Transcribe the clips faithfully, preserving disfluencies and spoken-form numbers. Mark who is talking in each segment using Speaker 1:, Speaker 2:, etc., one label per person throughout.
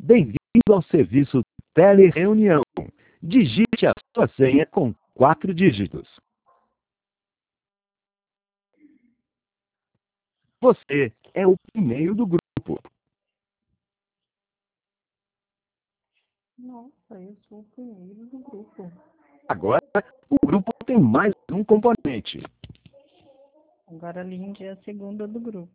Speaker 1: Bem-vindo ao serviço Telereunião. Digite a sua senha com quatro dígitos. Você é o primeiro do grupo.
Speaker 2: Nossa, eu sou o primeiro do grupo.
Speaker 1: Agora, o grupo tem mais um componente.
Speaker 2: Agora a Lindy é a segunda do grupo.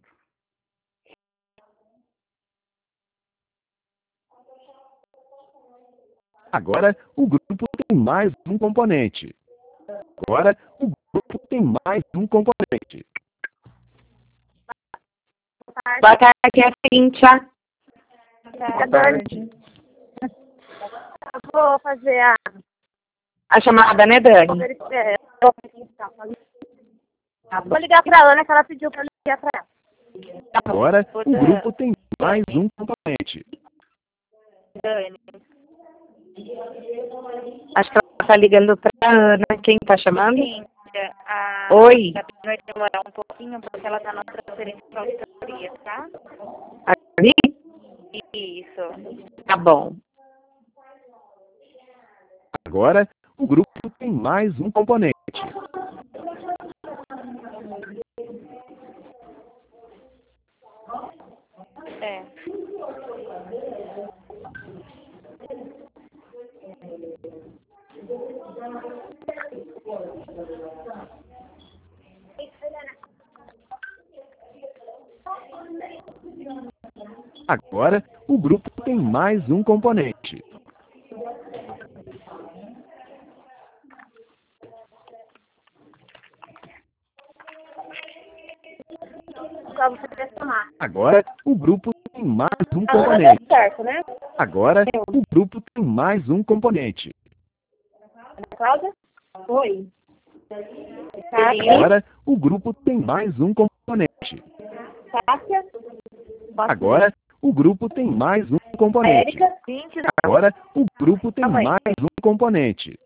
Speaker 1: Agora, o grupo tem mais um componente. Agora, o grupo tem mais um componente.
Speaker 3: Boa tarde, é a Cíntia.
Speaker 2: Boa tarde.
Speaker 4: Eu vou fazer a...
Speaker 3: A chamada, né, Dani?
Speaker 4: É, eu vou ligar pra Ana, que ela pediu pra eu ligar pra ela.
Speaker 1: Agora, o grupo tem mais um componente.
Speaker 4: Dani.
Speaker 3: Acho que ela está ligando para a Ana. Quem está chamando?
Speaker 4: Cíntia, a...
Speaker 3: Oi.
Speaker 4: vai demorar um pouquinho, porque ela tá na transferência pra auditoria, tá?
Speaker 3: Ali?
Speaker 4: Isso.
Speaker 3: Tá bom.
Speaker 1: Agora, o grupo tem mais um componente.
Speaker 4: É.
Speaker 1: Agora, o grupo tem mais um componente.
Speaker 4: Só você pressionar.
Speaker 1: Agora, o grupo tem mais um
Speaker 4: A Ana
Speaker 1: componente.
Speaker 4: deu certo, né?
Speaker 1: Agora, o grupo tem mais um componente.
Speaker 4: Ana Cláudia? Oi.
Speaker 1: Agora, o grupo tem mais um componente.
Speaker 4: Cássia?
Speaker 1: Agora, o grupo tem mais um componente.
Speaker 4: Érica? Cíntia?
Speaker 1: Agora, o grupo tem mais um componente.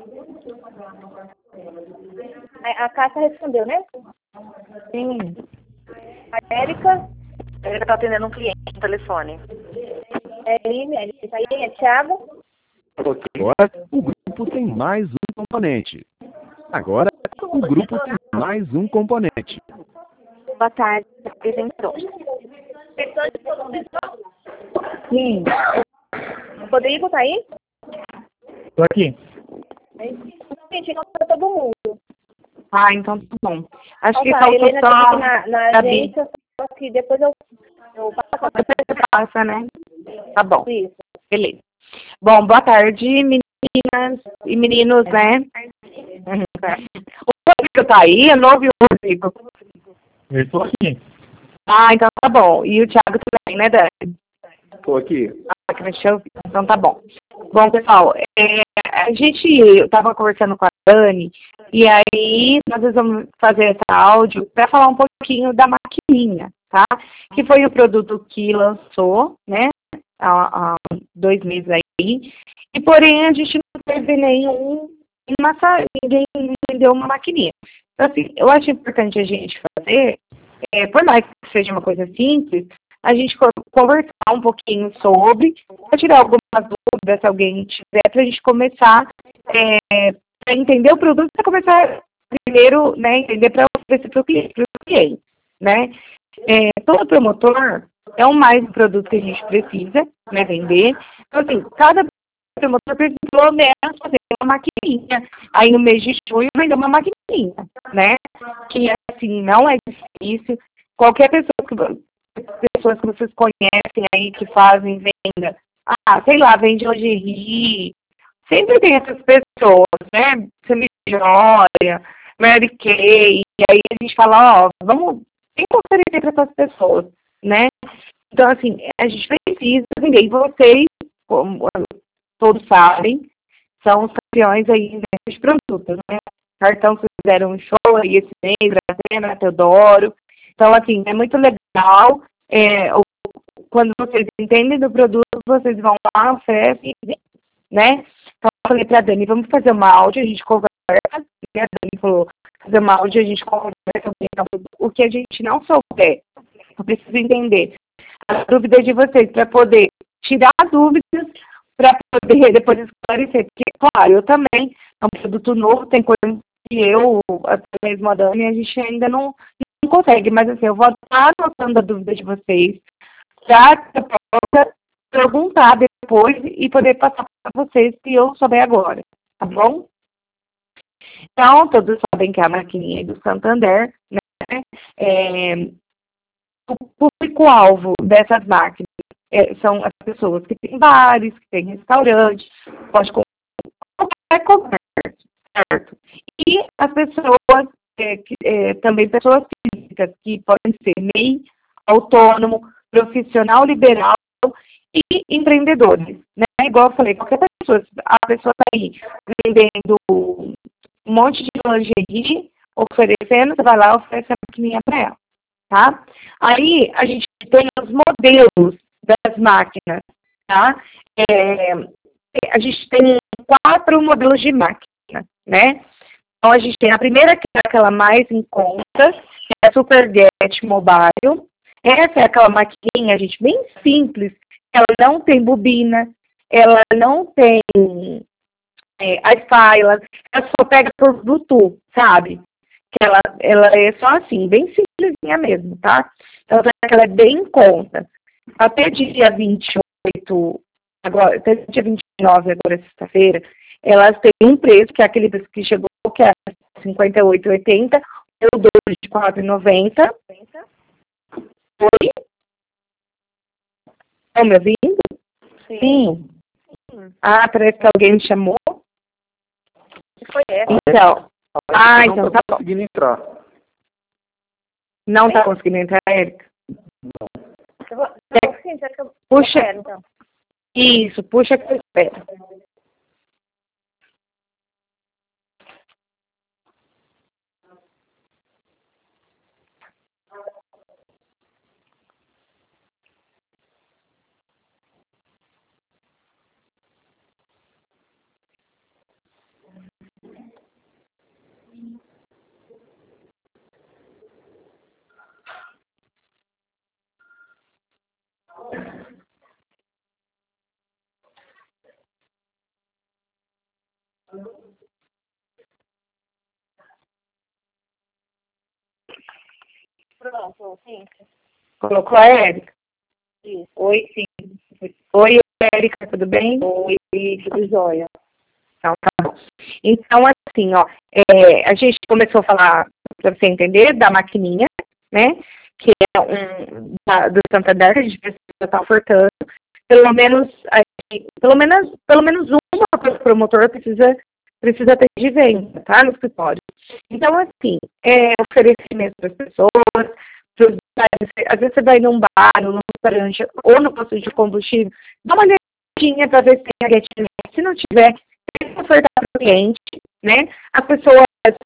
Speaker 4: A, a Cássia respondeu, né?
Speaker 3: Sim.
Speaker 4: A Érica?
Speaker 5: A Érica tá atendendo um cliente no telefone.
Speaker 4: É Lime, é aí, é Thiago?
Speaker 1: Agora, o grupo tem mais um componente. Agora, o grupo tem mais um componente.
Speaker 4: Boa tarde, apresentou.
Speaker 3: Sim.
Speaker 4: Rodrigo, tá aí?
Speaker 6: Tô aqui.
Speaker 4: Gente, não tá todo mundo.
Speaker 3: Ah, então tá bom. Acho que
Speaker 4: Então tá, a
Speaker 3: faltou
Speaker 4: Helena
Speaker 3: só...
Speaker 4: tá aqui na, na
Speaker 3: Gabi.
Speaker 4: agência, só que depois eu, eu passo a
Speaker 3: Depois você passa, né? Tá bom.
Speaker 4: isso.
Speaker 3: Beleza. Bom, boa tarde, meninas e meninos, né? Uhum. O Rodrigo tá aí? Eu não ouvi o Rodrigo.
Speaker 6: Eu estou aqui.
Speaker 3: Ah, então tá bom. E o Thiago também, né, Dani?
Speaker 6: Estou aqui.
Speaker 3: Ah, que deixa eu ouvir. Então tá bom. Bom, pessoal, é, a gente, eu tava conversando com a Dani, e aí nós vamos fazer esse áudio para falar um pouquinho da maquininha, tá? Que foi o produto que lançou, né, há, há dois meses aí, e porém a gente não teve nenhum, massa, ninguém vendeu uma maquininha. Então, assim, eu acho importante a gente fazer, é, por mais que seja uma coisa simples, a gente conversar um pouquinho sobre, para tirar algumas dúvidas, se alguém tiver, para a gente começar é, para entender o produto, para começar primeiro, né, entender para oferecer para o cliente, cliente, né? É, todo promotor é o mais um produto que a gente precisa, né, vender. Então, assim, cada promotor precisa pelo menos fazer uma maquininha. Aí no mês de junho vender uma maquininha, né? Que assim, não é difícil. Qualquer pessoa que pessoas que vocês conhecem aí que fazem venda, ah, sei lá, vende lingerie, sempre tem essas pessoas, né? Semijóia, Mary Kay, e aí a gente fala, ó, vamos, tem que oferecer para essas pessoas, né? Então, assim, a gente precisa vender, e vocês, como todos sabem, são os campeões aí desses produtos, né? Cartão que fizeram um show aí esse mês, Grazena, Teodoro. Então, assim, é muito legal. É, quando vocês entendem do produto, vocês vão lá, oferecem, né? Então, eu falei pra Dani, vamos fazer uma áudio, a gente conversa, né? A Dani falou, fazer uma áudio, a gente conversa sobre o que a gente não souber. Eu preciso entender a dúvida de vocês para poder tirar dúvidas para poder depois esclarecer. Porque, claro, eu também, é um produto novo, tem coisa que eu, até mesmo a Dani, a gente ainda não, não consegue. Mas, assim, eu vou estar anotando a dúvida de vocês para que eu possa perguntar depois e poder passar para vocês se eu souber agora, tá bom? Então, todos sabem que a maquininha é do Santander, né? É, o público-alvo dessas máquinas é, são as pessoas que têm bares, que têm restaurantes, pode comprar qualquer comércio, certo? E as pessoas, é, que, é, também pessoas físicas, que podem ser M E I, autônomo, profissional liberal e empreendedores, né? Igual eu falei, qualquer pessoa, a pessoa está aí vendendo um monte de lingerie, oferecendo, você vai lá e oferece a maquininha para ela, tá? Aí a gente tem os modelos das máquinas, tá? É, a gente tem quatro modelos de máquina, né? Então a gente tem a primeira, que é aquela mais em conta, que é a Superget Mobile. Essa é aquela maquininha, gente, bem simples. Ela não tem bobina, ela não tem é, Wi-Fi, ela, ela só pega por Bluetooth, sabe? Que ela, ela é só assim, bem simplesinha mesmo, tá? Então, ela é bem em conta. Até dia vinte e oito, agora, até dia vinte e nove, agora sexta-feira, elas têm um preço, que é aquele preço que chegou, que é cinquenta e oito reais e oitenta centavos, eu dou de quatro reais e noventa centavos. Oi? Estão me ouvindo?
Speaker 5: Sim.
Speaker 3: Sim.
Speaker 5: Sim.
Speaker 3: Ah, parece que alguém me chamou.
Speaker 5: Que foi essa?
Speaker 3: Então. Ah,
Speaker 6: não
Speaker 3: então
Speaker 6: tá
Speaker 3: tá bom.
Speaker 6: conseguindo entrar.
Speaker 3: Não tá conseguindo entrar, Érica?
Speaker 5: Eu vou, não, sim, será que eu
Speaker 3: Puxa.
Speaker 5: eu quero, então.
Speaker 3: Isso, puxa que eu espero.
Speaker 5: Pronto, sim.
Speaker 3: Colocou a Érica?
Speaker 5: Isso.
Speaker 3: Oi, sim. Oi, Érica, tudo bem?
Speaker 5: Oi, tudo jóia.
Speaker 3: Então, tá bom. Então, assim, ó, é, a gente começou a falar, para você entender, da maquininha, né? Que é um da, do Santander, que a gente precisa estar ofertando. Pelo menos, aí, pelo menos, pelo menos uma promotora precisa, precisa ter de venda, tá? No escritório. Então, assim, é oferecimento para as pessoas, pros, às vezes você vai num bar, num restaurante, ou no posto de combustível, dá uma olhadinha para ver se tem a GetNet. Se não tiver, tem que ofertar para o cliente, né? As pessoas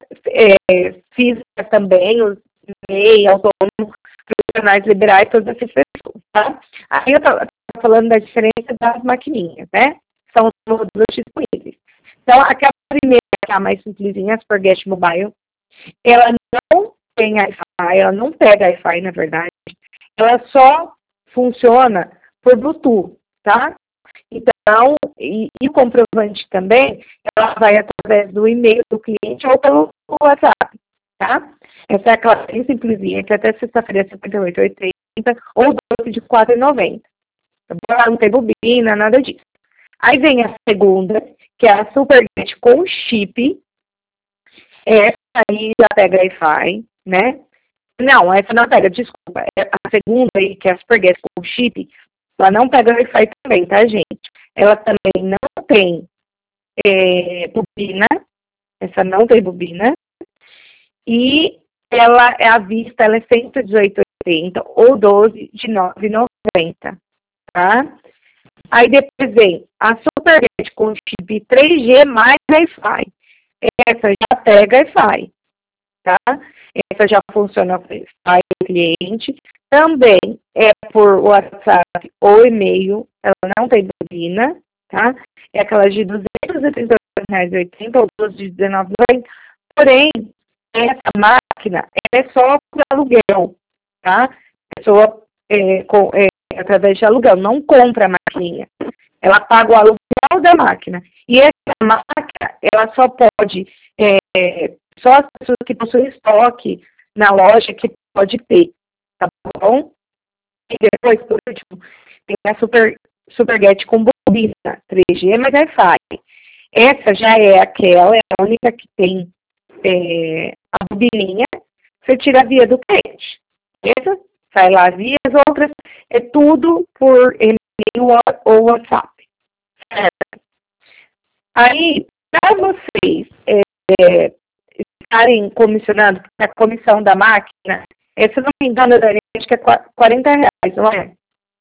Speaker 3: é, físicas também, os M E I, autônomos, profissionais liberais, todas essas pessoas, tá? Aí eu estava falando da diferença das maquininhas, né? São os modelos disponíveis. Então, aquela primeira, que é a mais simplesinha, a Superget Mobile, ela não tem Wi-Fi, ela não pega Wi-Fi, na verdade. Ela só funciona por Bluetooth, tá? Então, e, e o comprovante também, ela vai através do e-mail do cliente ou pelo WhatsApp, tá? Essa é aquela bem simplesinha, que até sexta-feira é cinquenta e oito reais e oitenta centavos ou doce de quatro reais e noventa centavos. Tá? Não tem bobina, nada disso. Aí vem a segunda, que é a Superget com chip. Essa aí já pega Wi-Fi, né? Não, essa não pega, desculpa. A segunda aí, que é a Superget com chip, ela não pega Wi-Fi também, tá, gente? Ela também não tem é, bobina. Essa não tem bobina. E ela é à vista, ela é cento e dezoito reais e oitenta centavos ou doze de nove reais e noventa centavos, tá? Aí depois vem a Superget com chip três G mais Wi-Fi. Essa já pega Wi-Fi, tá? Essa já funciona para Wi-Fi do cliente. Também é por WhatsApp ou e-mail. Ela não tem bobina, tá? É aquela de duzentos e trinta e oito reais e oitenta centavos ou doze de dezenove reais e noventa centavos. Porém, essa máquina é só por aluguel, tá? A pessoa é, com, é, através de aluguel, não compra a maquininha. Ela paga o aluguel da máquina. E essa máquina, ela só pode, é, só as pessoas que possuem estoque na loja que pode ter, tá bom? E depois, por último, tem a Super, SuperGet com bobina três G, mas Wi-Fi. Essa já é aquela, é a única que tem é, a bobininha, você tira a via do cliente. Beleza? Sai lá via, as outras é tudo por e-mail ou WhatsApp. Certo? Aí, para vocês é, estarem comissionando, a comissão da máquina, é, se não me engano, Dani, acho que é quarenta reais, não é?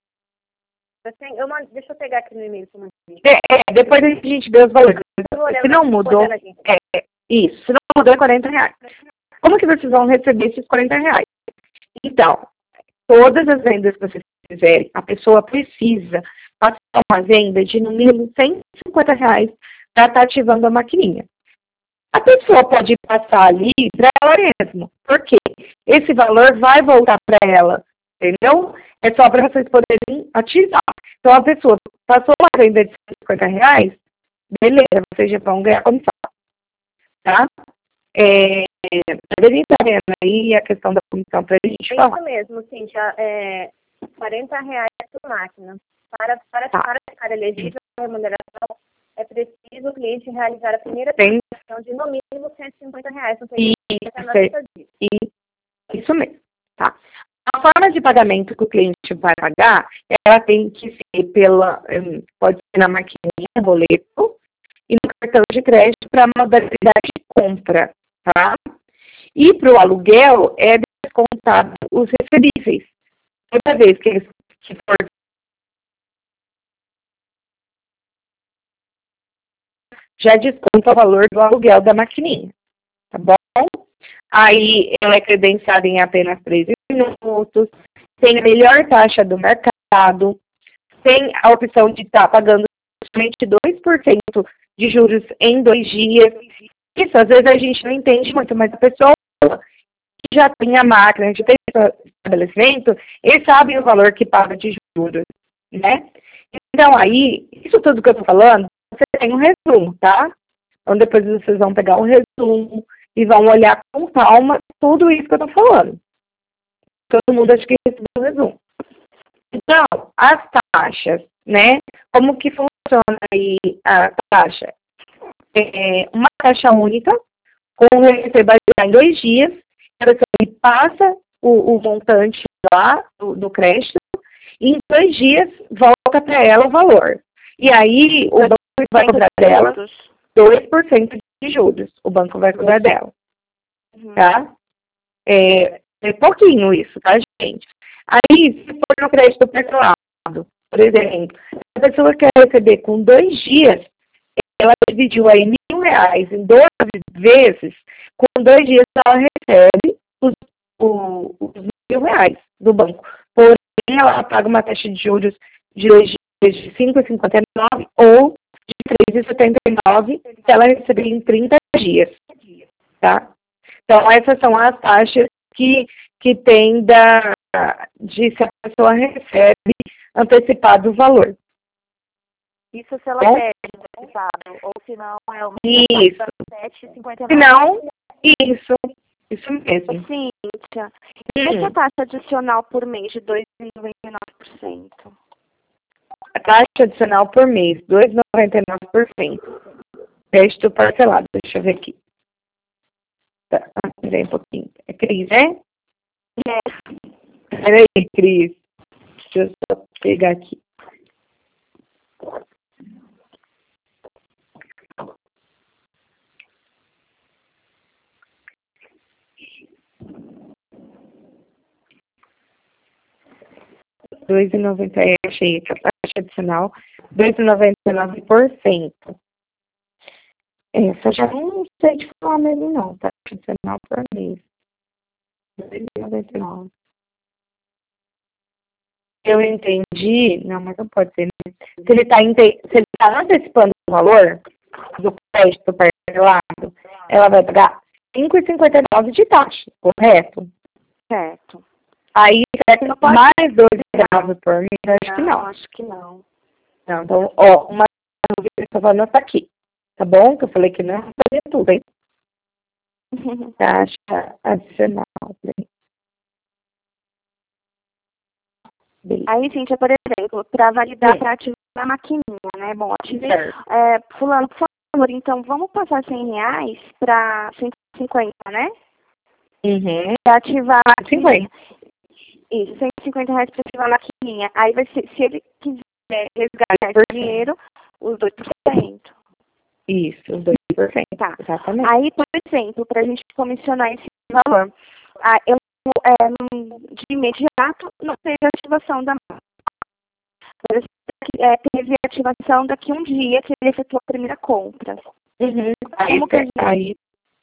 Speaker 5: Eu mando, deixa eu pegar aqui no e-mail.
Speaker 3: É, é, depois a gente vê os valores. Se não mudou, é, isso, se não mudou é quarenta reais. Como que vocês vão receber esses quarenta reais? Então, todas as vendas que vocês fizerem, a pessoa precisa passar uma venda de no mínimo cento e cinquenta reais para estar ativando a maquininha. A pessoa pode passar ali para ela mesma, porque esse valor vai voltar para ela, entendeu? É só para vocês poderem ativar. Então, a pessoa passou uma venda de cento e cinquenta reais, beleza, vocês já vão ganhar comissão, tá? É, a gente tá vendo aí a questão da comissão para a gente
Speaker 5: é
Speaker 3: falar.
Speaker 5: Isso mesmo, Cíntia, é quarenta reais por máquina. Para, para,
Speaker 3: Tá.
Speaker 5: para ficar elegível a remuneração, é preciso o cliente realizar a primeira
Speaker 3: Tem.
Speaker 5: transação de no mínimo cento e cinquenta reais. Não tem
Speaker 3: Isso,
Speaker 5: a nota disso.
Speaker 3: e, isso mesmo, tá? A forma de pagamento que o cliente vai pagar, ela tem que ser pela, pode ser na maquininha, boleto, e no cartão de crédito para a modalidade de compra, tá? E para o aluguel, é descontado os recebíveis. Toda vez que eles que for já desconta o valor do aluguel da maquininha, tá bom? Aí ela é credenciada em apenas três minutos, tem a melhor taxa do mercado, tem a opção de estar tá pagando somente dois por cento de juros em dois dias. Isso, às vezes a gente não entende muito, mas a pessoa que já tem a máquina, já tem o estabelecimento, eles sabem o valor que paga de juros, né? Então aí, isso tudo que eu tô falando, você tem um resumo, tá? Então depois vocês vão pegar um resumo e vão olhar com calma tudo isso que eu tô falando. Todo mundo acho que recebeu o resumo. Então, as taxas, né? Como que funciona aí a taxa? É uma taxa única, com receba em dois dias, a pessoa passa o, o montante lá do, do crédito, e em dois dias volta para ela o valor. E aí o banco vai cobrar dela dois por cento de juros. O banco vai cobrar dela. Tá? É, é pouquinho isso, tá, gente? Aí, se for no crédito parcelado, por exemplo, a pessoa quer receber com dois dias, ela dividiu aí mil reais em doze vezes, com dois dias ela recebe os, o, os mil reais do banco. Porém, ela paga uma taxa de juros de dois dias de cinco vírgula cinquenta e nove ou de três vírgula setenta e nove se ela receber em trinta dias. Tá? Então, essas são as taxas que, que tem da, de se a pessoa recebe antecipado o valor.
Speaker 4: Isso se ela
Speaker 3: Bom?
Speaker 4: pede antecipado, ou se não é uma
Speaker 3: Isso.
Speaker 4: sete vírgula cinquenta e
Speaker 3: Se
Speaker 4: nove.
Speaker 3: não, isso. Isso mesmo.
Speaker 4: Cíntia, e essa taxa adicional por mês de dois vírgula noventa e nove por cento?
Speaker 3: A taxa adicional por mês, dois vírgula noventa e nove por cento. Crédito parcelado. Deixa eu ver aqui. Tá, peraí um pouquinho. É Cris, né?
Speaker 4: É.
Speaker 3: Peraí, Cris. Deixa eu só pegar aqui. dois vírgula noventa e nove, achei aqui a taxa adicional, dois vírgula noventa e nove por cento. Essa já não sei de falar mesmo não, taxa adicional por mês. dois vírgula noventa e nove. Eu entendi, não, mas não pode ser. Né? Se ele está se ele tá antecipando o valor do crédito parcelado, ela vai pagar cinco vírgula cinquenta e nove de taxa, correto?
Speaker 4: Certo.
Speaker 3: Aí,
Speaker 4: Você não pode...
Speaker 3: mais dois reais por mês, eu acho que não.
Speaker 4: Acho que não.
Speaker 3: Não, então, ó, uma dúvida que eu vou anotar aqui. Tá bom? Que eu falei que não ia fazer tudo, hein? Taxa adicional. Beleza.
Speaker 4: Aí, gente, por exemplo, para validar, para ativar a maquininha, né? Bom, ativei.
Speaker 3: Certo.
Speaker 4: É, fulano, por favor, então, vamos passar cem reais para cento e cinquenta, né?
Speaker 3: Uhum.
Speaker 4: Para ativar a
Speaker 3: cinquenta.
Speaker 4: Isso, cento e cinquenta reais para ativar a maquininha. Aí vai ser, se ele quiser resgatar esse dinheiro, os dois por cento.
Speaker 3: Isso, os dois por cento.
Speaker 4: Tá.
Speaker 3: Exatamente.
Speaker 4: Aí, por exemplo, para a gente comissionar esse valor, ah, eu, é, de imediato, não teve ativação da máquina. Mas, é, teve ativação daqui a um dia que ele efetuou a primeira compra.
Speaker 3: Uhum. Aí,
Speaker 4: Como que a gente...
Speaker 3: aí,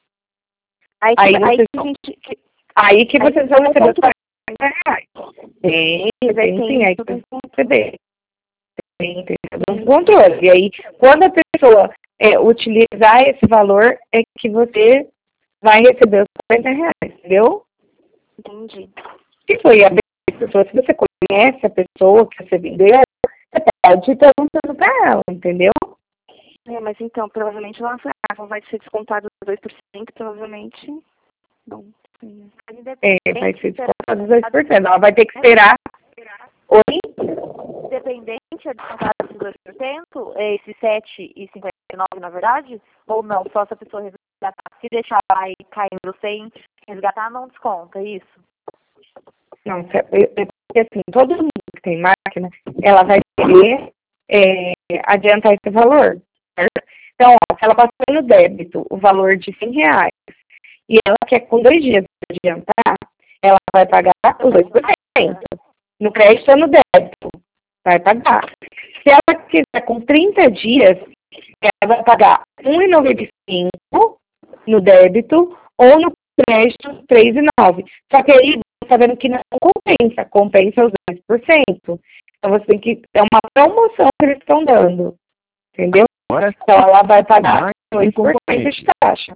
Speaker 4: aí,
Speaker 3: aí,
Speaker 4: aí,
Speaker 3: vocês
Speaker 4: que a
Speaker 3: vão-
Speaker 4: gente... que-
Speaker 3: aí que
Speaker 4: aí
Speaker 3: vocês vão
Speaker 4: que
Speaker 3: receber os
Speaker 4: ponto-
Speaker 3: quarenta reais. Tem,
Speaker 4: Mas aí
Speaker 3: tem
Speaker 4: tem
Speaker 3: sim, aí que
Speaker 4: tudo
Speaker 3: vocês vão receber. Tem, tem um controle. E aí, quando a pessoa é, utilizar esse valor, é que você vai receber os quarenta reais, entendeu?
Speaker 4: Entendi.
Speaker 3: Se foi a pessoa, se você conhece a pessoa que você vendeu, você pode ir perguntando para ela, entendeu?
Speaker 4: É, mas então, provavelmente ela vai, ah, vai ser descontado dois por cento, provavelmente. Bom, sim.
Speaker 3: É, vai ser descontado dois por cento. Ela vai ter que esperar. Oi?
Speaker 7: Independente é descontado esses dois por cento, é esse sete e cinquenta e nove na verdade? Ou não, só se a pessoa resgatar? Se deixar lá e caindo sem resgatar, não desconta, é isso?
Speaker 3: Não, é porque assim, todo mundo que tem máquina, ela vai querer é, adiantar esse valor, certo? Então, ó, se ela passou no débito o valor de cem reais e ela quer com dois dias adiantar, ela vai pagar os dois por cento. No crédito ou no débito, vai pagar. Se ela quiser com trinta dias, ela vai pagar um real e noventa e cinco centavos no débito ou no crédito três reais e nove centavos. Só que aí você está vendo que não compensa, compensa os dois por cento. Então você tem que. É uma promoção que eles estão dando. Entendeu? Então ela vai pagar dois por cento de taxa.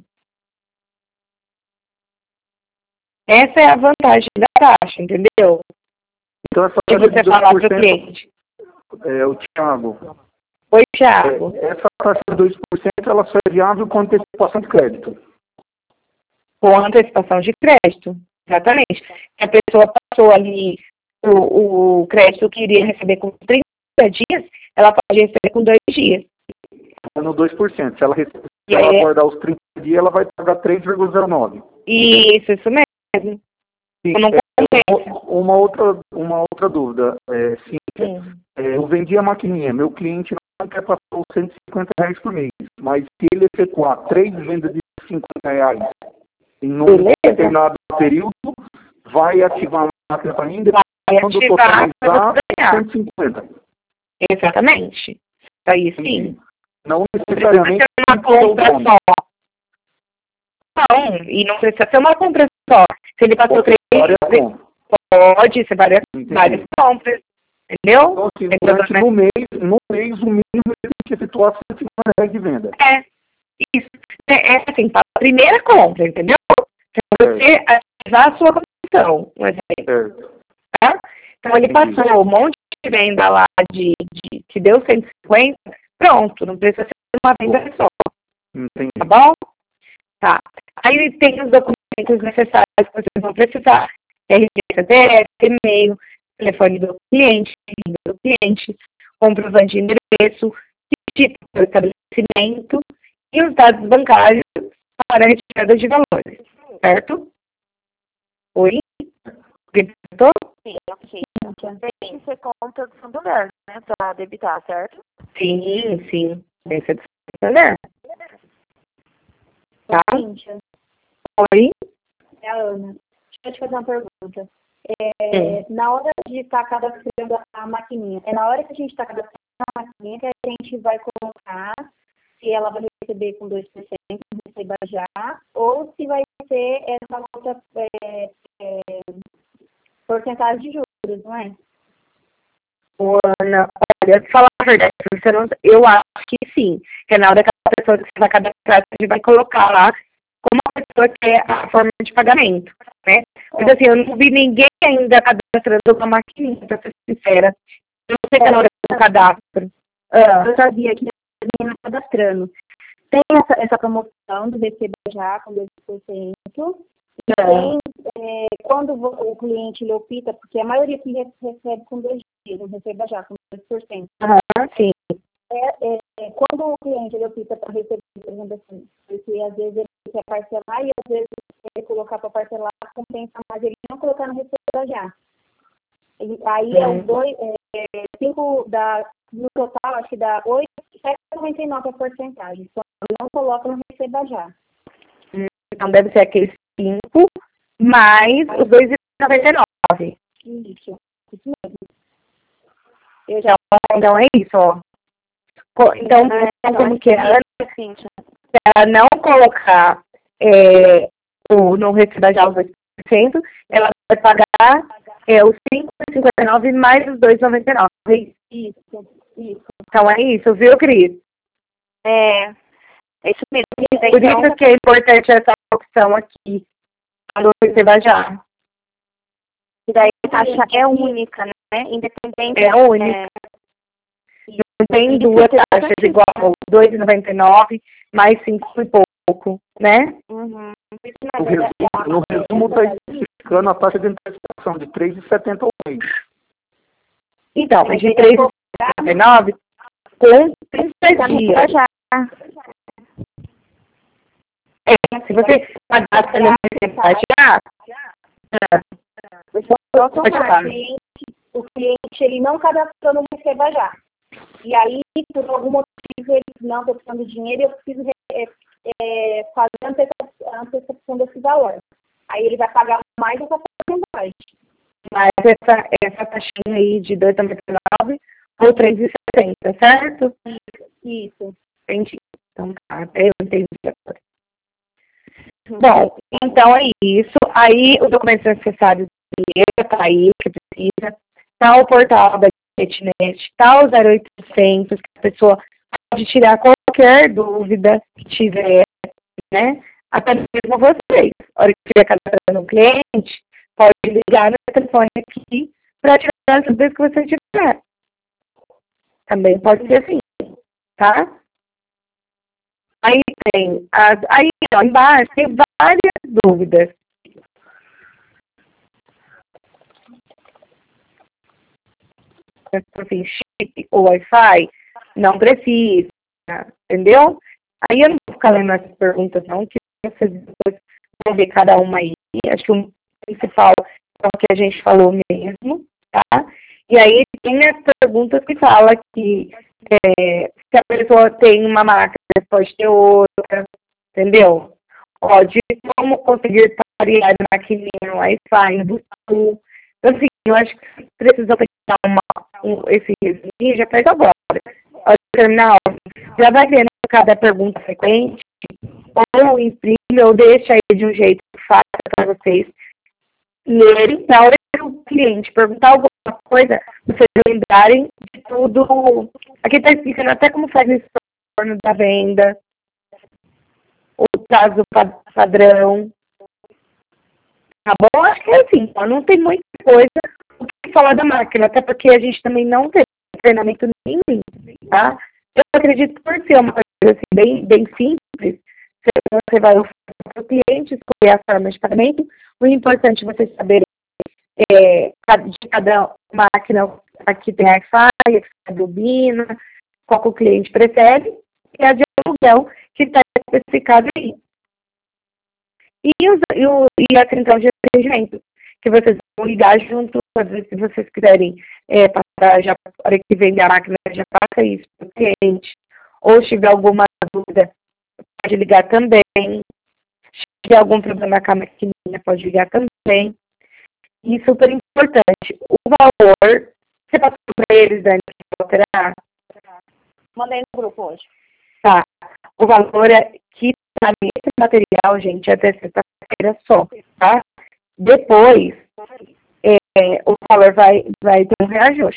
Speaker 3: Essa é a vantagem da taxa, entendeu?
Speaker 6: Então essa
Speaker 3: Que
Speaker 6: taxa
Speaker 3: você
Speaker 6: de
Speaker 3: falar
Speaker 6: dois
Speaker 3: para
Speaker 6: por
Speaker 3: o
Speaker 6: cento,
Speaker 3: cliente.
Speaker 6: é, o Thiago,
Speaker 3: Oi, Thiago.
Speaker 6: é, essa taxa de dois por cento ela só é viável com antecipação de crédito.
Speaker 3: Com antecipação de crédito. Exatamente. Se a pessoa passou ali o, o crédito que iria receber com trinta dias, ela pode receber com dois dias.
Speaker 6: É no dois por cento. Se ela, rece- se
Speaker 3: E
Speaker 6: ela
Speaker 3: aí-
Speaker 6: aguardar os trinta dias, ela vai pagar três vírgula zero nove.
Speaker 3: Isso, isso mesmo.
Speaker 6: Sim,
Speaker 3: Não
Speaker 6: é,
Speaker 3: compensa.
Speaker 6: uma, outra, uma outra dúvida. É, sim,
Speaker 3: Sim.
Speaker 6: é, eu vendi a maquininha. Meu cliente não quer passar os cento e cinquenta reais por mês. Mas se ele efetuar três vendas de cinquenta reais em um
Speaker 3: Beleza.
Speaker 6: determinado período, vai ativar a máquina para mim, depois
Speaker 3: Vai
Speaker 6: quando
Speaker 3: ativar para
Speaker 6: totalizar
Speaker 3: você ganhar.
Speaker 6: cento e cinquenta.
Speaker 3: Exatamente. Aí sim.
Speaker 6: Não
Speaker 3: Não precisa
Speaker 6: necessariamente
Speaker 3: ser uma compra só. Não, e não precisa ser uma compra só. Se ele passou três
Speaker 6: Várias
Speaker 3: vezes,
Speaker 6: compras.
Speaker 3: pode ser várias,
Speaker 6: Entendi.
Speaker 3: várias compras. Entendeu?
Speaker 6: Então, assim, durante no mês, no mês, o mínimo ele tem que efetuar cento e cinquenta reais de venda.
Speaker 3: É, isso. É, é assim, para a primeira compra, entendeu? Para você ativar a sua comissão, um exemplo.
Speaker 6: Certo.
Speaker 3: Tá? Então ele
Speaker 6: Entendi.
Speaker 3: passou um monte de venda lá de, de que deu cento e cinquenta, pronto, não precisa ser uma venda só,
Speaker 6: Entendi.
Speaker 3: tá bom? Tá. Aí tem os documentos necessários que vocês vão precisar. R G, C P F, e-mail, telefone do cliente, língua do cliente, comprovante de endereço, título do estabelecimento e os dados bancários para a retirada de valores, certo? Oi? Perguntou?
Speaker 7: Sim, ok. Tem que ser conta do Santander, né, para debitar, certo?
Speaker 3: Sim, sim. Tem que ser do Santander. Tá?
Speaker 5: Cíntia,
Speaker 3: Oi?
Speaker 5: é a Ana. Deixa eu te fazer uma pergunta. É, na hora de estar cadastrando a maquininha, é na hora que a gente está cadastrando a maquininha que a gente vai colocar se ela vai receber com dois por cento, receba já, ou se vai ser essa outra é, é, porcentagem de juros, não é?
Speaker 3: Ô, Ana, olha, pra falar a verdade, você não, eu acho que sim. Que é na hora que a pessoa que você vai cadastrar, você vai colocar lá como a pessoa quer a forma de pagamento, né? Mas assim, eu não vi ninguém ainda cadastrando uma maquininha, pra ser sincera. Eu não sei se é na hora do cadastro. Ah.
Speaker 5: Eu sabia que ninguém está cadastrando. Tem essa, essa promoção do Receba Já com doze por cento. E
Speaker 3: É.
Speaker 5: tem, é, quando o cliente ele opta, porque a maioria que recebe com dois dias, não Receba Já com doze por cento.
Speaker 3: Ah, sim.
Speaker 5: É, é, quando o cliente ele opta para receber, por exemplo, assim, porque às vezes ele quer parcelar e às vezes ele colocar para parcelar compensa mais ele não colocar no Receba Já. E, aí é os dois, é, cinco da, no total, acho que dá oito, sete vírgula noventa e nove a porcentagem. Então, não coloca no Receba Já.
Speaker 3: Então deve ser aqueles cinco mais os dois vírgula noventa e nove.
Speaker 5: Isso, isso mesmo. Eu já...
Speaker 3: Então, então é isso, ó. Então, então como que é? Ela não colocar é, o não Receba Já os dois por cento, ela vai pagar é, os cinco vírgula cinquenta e nove mais os dois vírgula noventa e nove.
Speaker 5: Isso, isso.
Speaker 3: Então é isso, viu, Cris?
Speaker 7: É, é isso mesmo.
Speaker 3: Por isso que é importante essa opção aqui, no Receba Já.
Speaker 7: E daí a taxa é única, né? Independente.
Speaker 3: É única.
Speaker 7: É,
Speaker 3: Não tem duas taxas igual dois vírgula noventa e nove mais cinco e pouco, né?
Speaker 7: uhum.
Speaker 6: No resumo, no resumo está especificando a taxa de antecipação de três vírgula setenta ao mês.
Speaker 3: Então, é de três vírgula setenta e nove com trinta dias.
Speaker 7: Já.
Speaker 3: É, se você pagar pelo Receba Já, pode falar.
Speaker 5: O cliente ele não cadastrou no Receba Já. E aí, por algum motivo, ele não está precisando de dinheiro e eu preciso é, é, fazer a antecipação desse valor. Aí ele vai pagar mais essa porcentagem.
Speaker 3: Mas essa, essa taxinha aí de dois vírgula noventa e nove ou três vírgula setenta, certo?
Speaker 5: Isso.
Speaker 3: Entendi. Então tá, eu entendi agora. Bom, então é isso. Aí o documento necessário está aí, o que precisa. Está o portal da GetNet, está o zero oitocentos, que a pessoa pode tirar qualquer dúvida que tiver, né? Até mesmo vocês. A hora que estiver cadastrando um cliente, pode ligar no telefone aqui para tirar as dúvidas que você tiver. Também pode ser assim, tá? Aí tem, as, aí ó, embaixo tem várias dúvidas. Assim, chip ou Wi-Fi, não precisa, entendeu? Aí eu não vou ficar lendo essas perguntas não, que vocês depois vão ver cada uma aí. Acho que o principal é o que a gente falou mesmo, tá? E aí tem as perguntas que fala que é, se a pessoa tem uma máquina, pode ter outra, entendeu? Pode, como conseguir parear a maquininha no Wi-Fi, no Bluetooth. Então, assim, eu acho que precisa pegar uma, um, esse resuminho, já pega agora. Ao terminar, já vai vendo cada pergunta frequente, ou imprime, ou deixa aí de um jeito fácil para vocês lerem, na hora que o cliente perguntar alguma coisa, vocês lembrarem de tudo. Aqui está explicando até como faz esse torno da venda, o prazo padrão. Tá bom? Acho que é assim, ó, não tem muita coisa o que falar da máquina, até porque a gente também não tem treinamento nenhum, tá? Eu acredito que por ser uma coisa assim, bem, bem simples, você vai oferecer para o cliente, escolher a forma de pagamento. O importante é vocês saberem é, de cada máquina, aqui tem a Wi-Fi, aqui tem a bobina, qual que o cliente prefere, e a de aluguel que está especificado aí. E, os, e, o, e a central de atendimento, que vocês vão ligar junto, às vezes, se vocês quiserem é, passar, já, na hora que vende a máquina, já passa isso para o cliente. Ou se tiver alguma dúvida, pode ligar também. Se tiver algum problema com a maquininha, pode ligar também. E super importante, o valor, você passou para eles, Dani, que alterar?
Speaker 7: Mandei no grupo hoje.
Speaker 3: Tá. O valor é que está nesse material, gente, é até sexta-feira só, tá? Depois, é, o valor vai, vai ter um reajuste.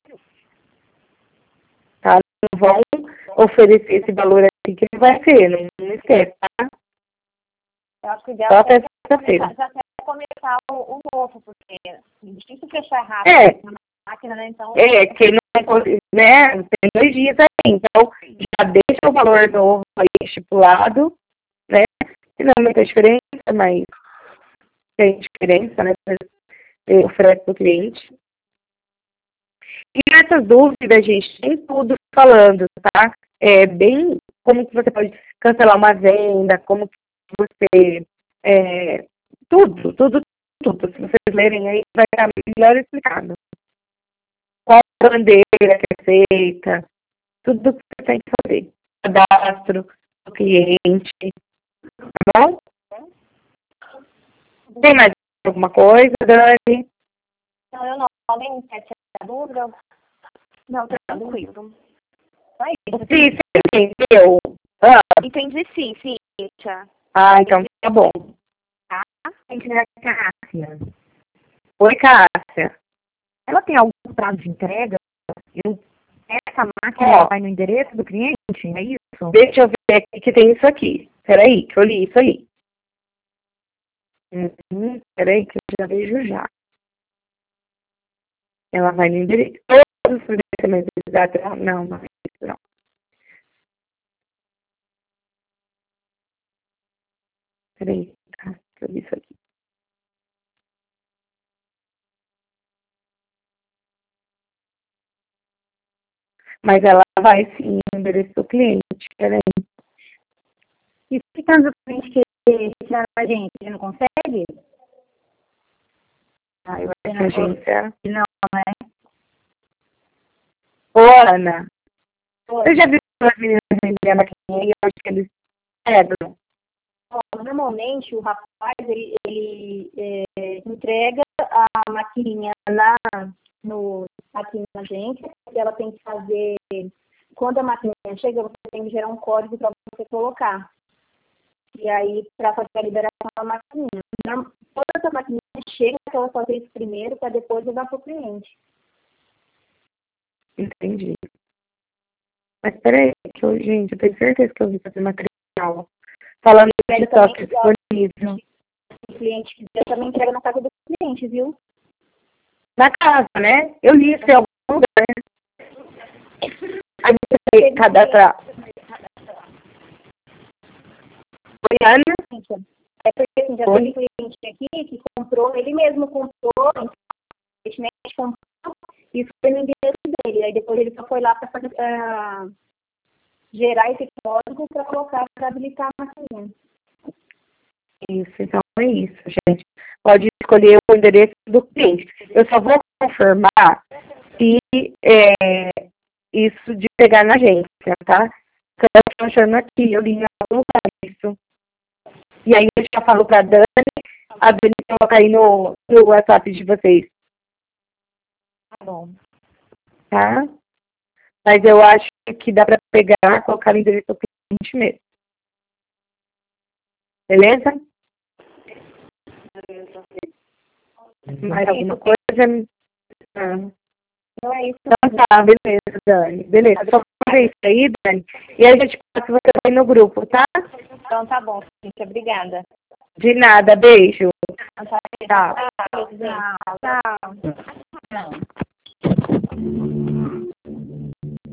Speaker 3: Tá? Não vão oferecer esse valor aqui que ele vai ter, não, não esquece, tá?
Speaker 5: Eu acho que o ideal
Speaker 3: Só
Speaker 5: é
Speaker 3: até
Speaker 5: já
Speaker 3: sexta-feira.
Speaker 5: começar, já até começar o, o novo, porque é difícil fechar rápido
Speaker 3: É.
Speaker 5: na máquina, né? Então,
Speaker 3: É, que não, né, tem dois dias aí, então já deixa o valor novo aí estipulado, né? Se não é muita diferença, mas tem diferença, né? Você oferece para o cliente. E nessas dúvidas, gente, tem tudo falando, tá? É bem como que você pode cancelar uma venda, como que você... É, tudo, tudo, tudo. Se vocês lerem aí, vai ficar melhor explicado. Qual a bandeira que é feita, tudo que você tem que fazer. Cadastro do cliente, tá bom? Tem mais alguma coisa, Dani?
Speaker 5: não, eu não. Alguém quer tirar dúvida?
Speaker 7: Não, tá tranquilo.
Speaker 5: Só isso.
Speaker 3: Sim, você entendeu? Ah,
Speaker 7: Entendi sim, Cíntia.
Speaker 3: ah, então tá bom.
Speaker 5: Tá? Tem que ligar com a Cássia.
Speaker 3: Oi, Cássia.
Speaker 5: Ela tem algum prazo de entrega? Eu, essa máquina
Speaker 3: Ó.
Speaker 5: vai no endereço do cliente? É isso?
Speaker 3: Deixa eu ver aqui que tem isso aqui. Peraí, que eu li isso aí. Uhum, peraí, que eu já vejo já. Ela vai no endereço. Todos os financiamentos da não, não é isso, não. Peraí, tá? Que eu li isso aqui. Mas ela vai sim no endereço do cliente. Peraí.
Speaker 5: E se caso o cliente querer retirar a gente, ele não consegue?
Speaker 3: Ah, eu acho que a agência...
Speaker 5: Não, né?
Speaker 3: Ô, Ana, eu já vi as meninas vendendo a maquininha e eu acho que eles pegam.
Speaker 5: Ó, normalmente o rapaz ele, ele é, entrega a maquininha na, no, aqui na agência, e ela tem que fazer, quando a maquininha chega, você tem que gerar um código para você colocar. E aí, para fazer a liberação da maquininha. Na, toda essa maquininha chega, que ela fazer isso primeiro, para depois levar para o cliente.
Speaker 3: Entendi. Mas peraí, que eu, gente, eu tenho certeza que eu vi fazer material. Falando de
Speaker 5: Ele
Speaker 3: estoque
Speaker 5: também,
Speaker 3: disponível.
Speaker 5: o cliente quiser também entrega na casa do cliente, viu?
Speaker 3: Na casa, né? Eu li isso em algum lugar. A gente vai cadastrar. Oi, Ana?
Speaker 5: É porque assim, já teve cliente aqui que comprou, ele mesmo comprou, recentemente comprou, e foi no endereço dele. Aí depois ele só foi lá para uh, gerar esse código para colocar, para habilitar a maquininha.
Speaker 3: Isso, então é isso, gente. Pode escolher o endereço do cliente. Eu só vou confirmar se é, isso de pegar na agência, tá? Porque eu estou achando aqui, eu li em algum lugar isso. E aí eu já falo pra Dani, a Dani coloca aí no, no WhatsApp de vocês.
Speaker 5: Tá bom.
Speaker 3: Tá? Mas eu acho que dá pra pegar, colocar no endereço do cliente mesmo. Beleza? Mais alguma coisa? Ah.
Speaker 5: Então é isso.
Speaker 3: Então tá, beleza, Dani. Beleza, só fazer isso aí, Dani. E a gente passa você vai no grupo, tá?
Speaker 5: Então tá bom, Cíntia. Obrigada.
Speaker 3: De nada, beijo.
Speaker 5: Tchau. Tchau. Tchau. Tchau.